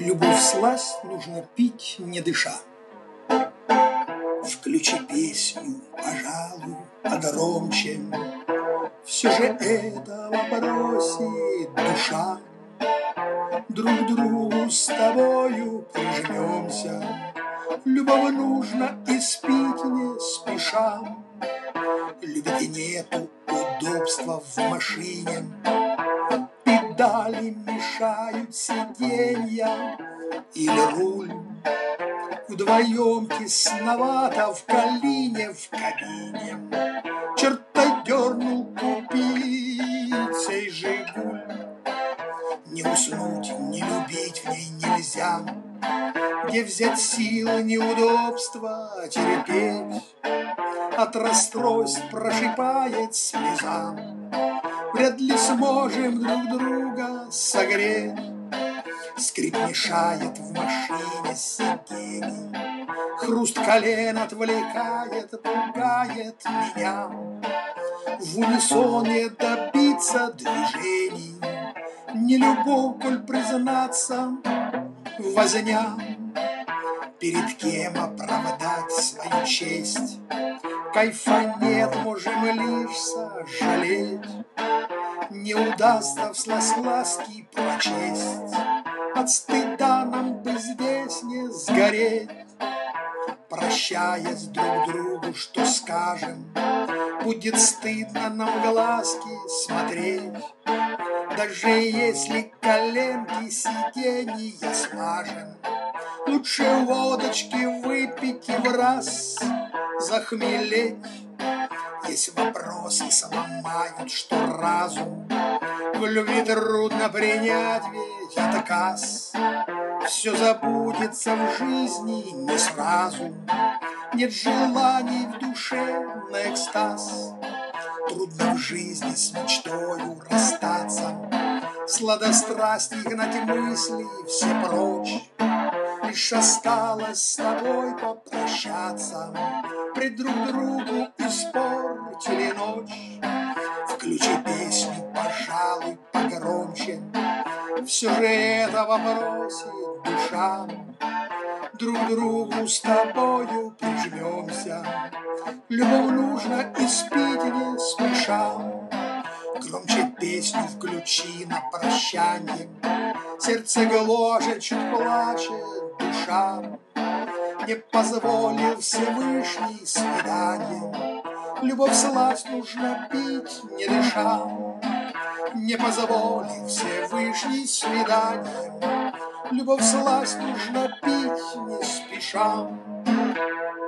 Любовь сласть нужно пить, не дыша. Включи песню, пожалуй, погромче. Все же этого просит душа. Друг к другу с тобою прижмемся. Любовь нужно испить не спеша. Любви нету удобства в машине. Педали мешают сиденья или руль. Вдвоем тесновато в калине, в кабине. Черта дернул купить сей «Жигуль». Не уснуть, не любить в ней нельзя. Где взять силы, неудобства терпеть? От расстройств прошипает слеза. Вряд ли сможем друг друга согреть. Скрип мешает в машине сидений. Хруст колен отвлекает, пугает меня. В унисоне добиться движений. Не любовь, коль признаться, возня. Перед кем оправдать свою честь? Кайфа нет, можем лишь сожалеть. Не удастся всласть ласки прочесть. От стыда нам бы здесь не сгореть. Прощаясь друг другу, что скажем? Будет стыдно нам в глазки смотреть. Даже если коленки сиденья смажем. Лучше водочки выпить и в раз захмелеть. Есть вопросы, сломают, что разум. В любви трудно принять ведь отказ. Все забудется в жизни не сразу. Нет желаний в душе на экстаз. Трудно в жизни с мечтою расстаться. Сладострастий гнать мысли все прочь. Лишь осталось с тобой попрощаться. Пред друг другу испортили ночь. Включи песню, пожалуй, погромче. Все же этого просит душа. Друг к другу с тобою прижмемся. Любовь нужно испить не спеша. Громче песню включи на прощанье. Сердце гложет, чуть плачет душа. Не позволил Всевышний свидание. Любовь сласть нужно пить, не дыша. Не позволил Всевышний свидание. Любовь сласть нужно пить, не спеша.